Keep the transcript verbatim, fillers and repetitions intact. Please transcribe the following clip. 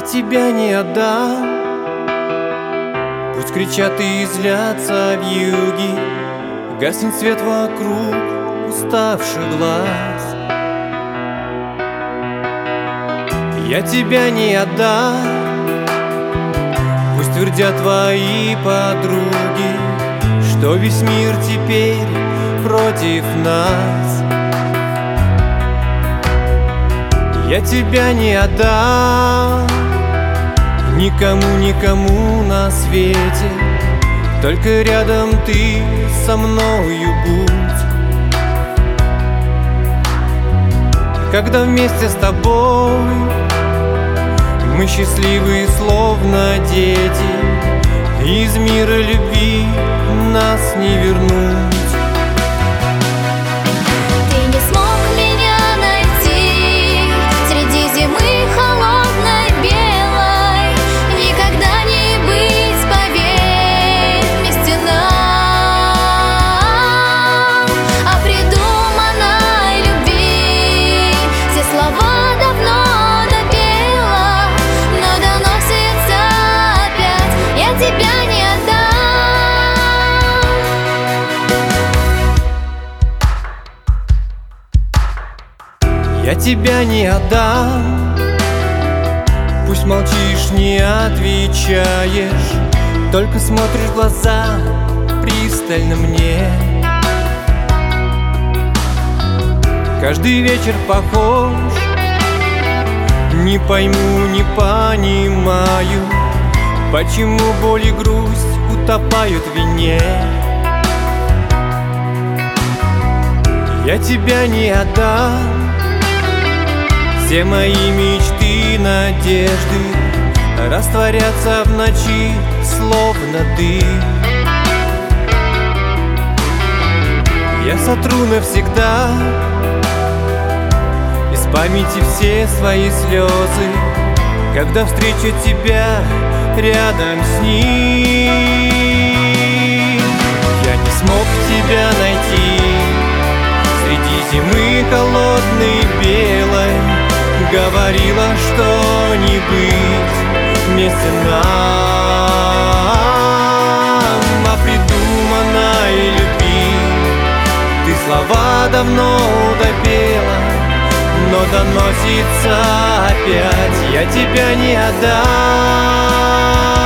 Я тебя не отдам. Пусть кричат и злятся вьюги, гаснет свет вокруг уставших глаз. Я тебя не отдам. Пусть твердят твои подруги, что весь мир теперь против нас. Я тебя не отдам никому, никому на свете. Только рядом ты со мною будь. Когда вместе с тобой мы счастливы, словно дети, из мира любви нас не вернуть. Я тебя не отдам. Пусть молчишь, не отвечаешь, только смотришь в глаза пристально мне. Каждый вечер похож, не пойму, не понимаю, почему боль и грусть утопают в вине. Я тебя не отдам. Все мои мечты, надежды растворятся в ночи, словно дым. Я сотру навсегда из памяти все свои слезы, когда встречу тебя рядом с ним. Я не смог тебя найти среди зимы холодной белой. Говорила, что не быть вместе нам, о придуманной любви ты слова давно допела, но доносится опять. Я тебя не отдам.